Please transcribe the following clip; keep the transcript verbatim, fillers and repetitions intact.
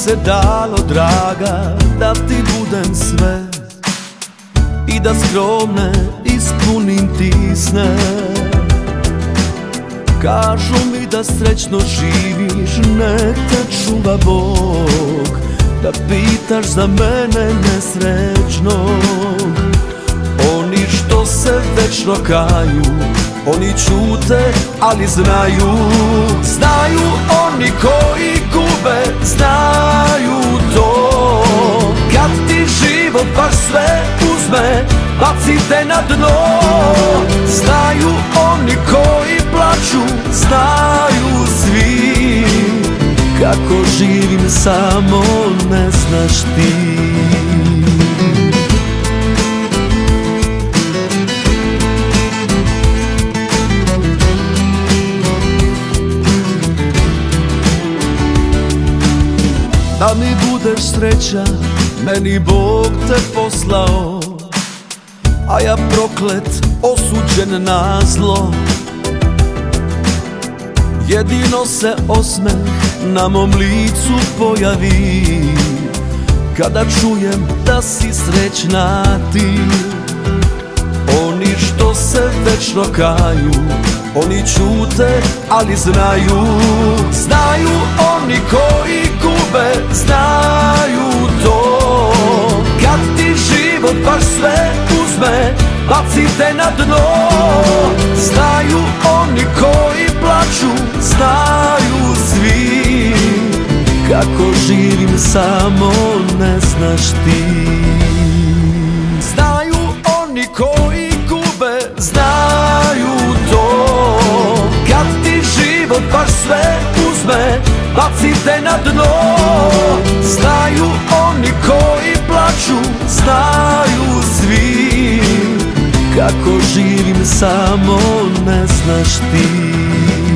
se dalo, draga, da ti budem sve i da skromne ispunim ti sne. Kažu mi da srećno živiš, nek te čuva Bog, da pitaš za mene nesrećnog. Oni što se večno kaju, oni ćute, ali znaju. Znaju oni koji gube, znaju to. Kad ti život baš sve uzme, baci te na dno. Znaju oni koji plaču, znaju svi. Kako živim samo ne znaš ti. Da mi budeš sreća, meni Bog te poslao, a ja proklet, osuđen na zlo. Jedino se osmeh na mom licu pojavi kada čujem da si srećna ti. Oni što se večno kaju, oni ćute, ali znaju. Znaju oni koji gube, znaju to. Kad ti život baš sve uzme, baci te na dno. Znaju oni koji plaču, znaju svi. Kako živim samo ne znaš ti. Znaju oni koji gube, znaju to. Kad ti život baš sve uzme, baci te na dno. Znaju oni koji plaču, znaju svi. Kako živim samo ne znaš ti.